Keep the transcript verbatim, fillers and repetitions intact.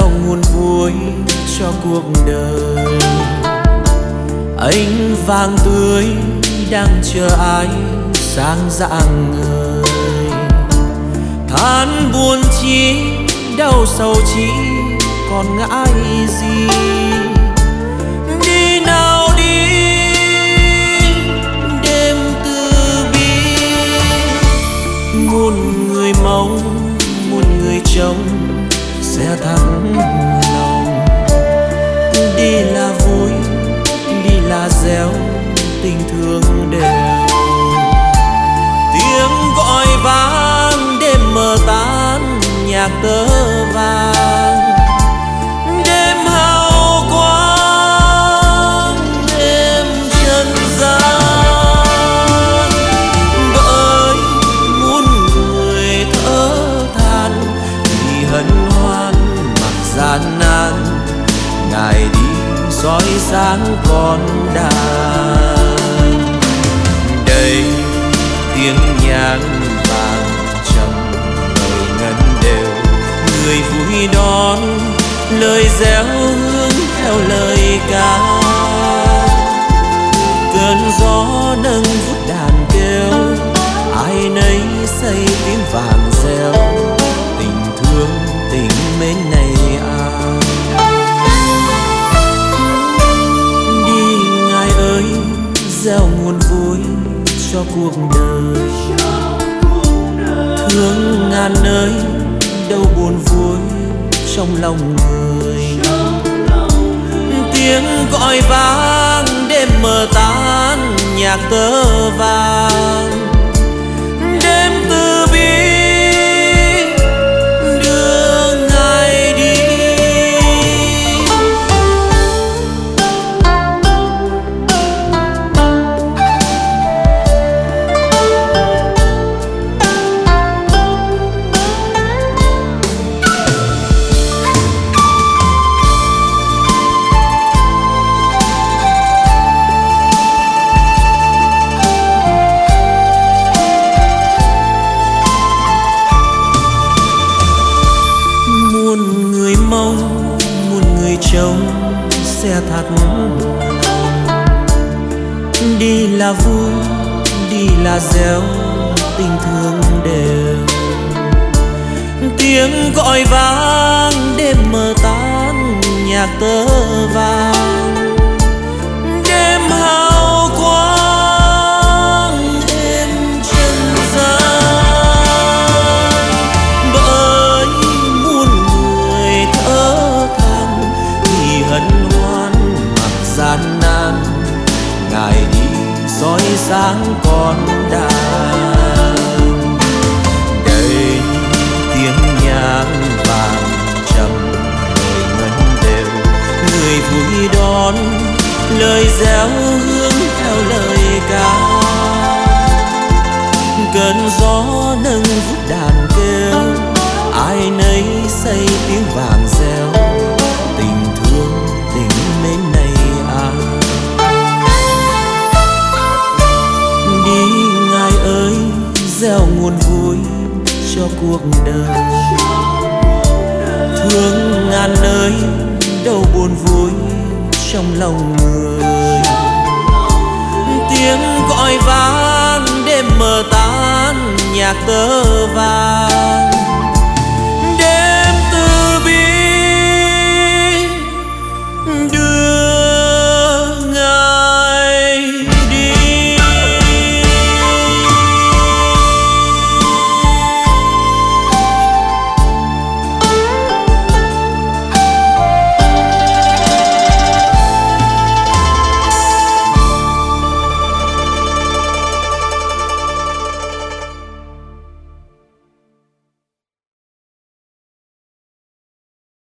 gieo nguồn vui cho cuộc đời. Ánh vàng tươi đang chờ ai sáng rạng ngời. Than buồn chi đau sầu chi còn ngại gì. Đi nào đi đêm từ bi. Muôn người mong muôn người trông sẽ thắng lòng. Đi là vui đi là gieo tình thương đều. Tiếng gọi vang đêm mờ tán nhạc tơ vàng. Đêm hào quang đêm trần gian. Bởi muôn người thở than vì hân hoan mặc gian nan. Ngài đi soi sáng con đàn. Đây tiếng nhạc vàng trầm lời ngân đều. Người vui đón lời réo hướng theo lời ca. Cơn gió nâng vút đàn kêu. Ai nấy xây tiếng vàng reo. Tình thương tình mến này ai. Đi ngài ơi gieo nguồn vui cho cuộc đời. Thương ngàn nơi đâu buồn vui trong lòng người. Tiếng gọi vang đêm mờ tán nhạc tơ vàng. Đêm từ bi đưa ngài đi. Trông sẽ thật lòng. Đi là vui đi là gieo tình thương đều. Tiếng gọi vang đêm mờ tán nhạc tơ vàng. Đêm hào quang đêm trần gian. Bởi muôn người thở than vì hân hoan mặc gian nan. Ngài đi soi sáng con đàn. Đây tiếng nhạc vàng trầm lời ngân đều. Người vui đón lời réo hướng theo lời ca. Cơn gió nâng vút đàn kêu. Ai nấy xây tiếng vàng reo. Tình thương tình mến này ai. Đi ngài ơi gieo nguồn vui cho cuộc đời. Thương ngàn nơi đâu buồn vui trong lòng người. Tiếng gọi vang đêm mờ tán nhạc tơ vàng.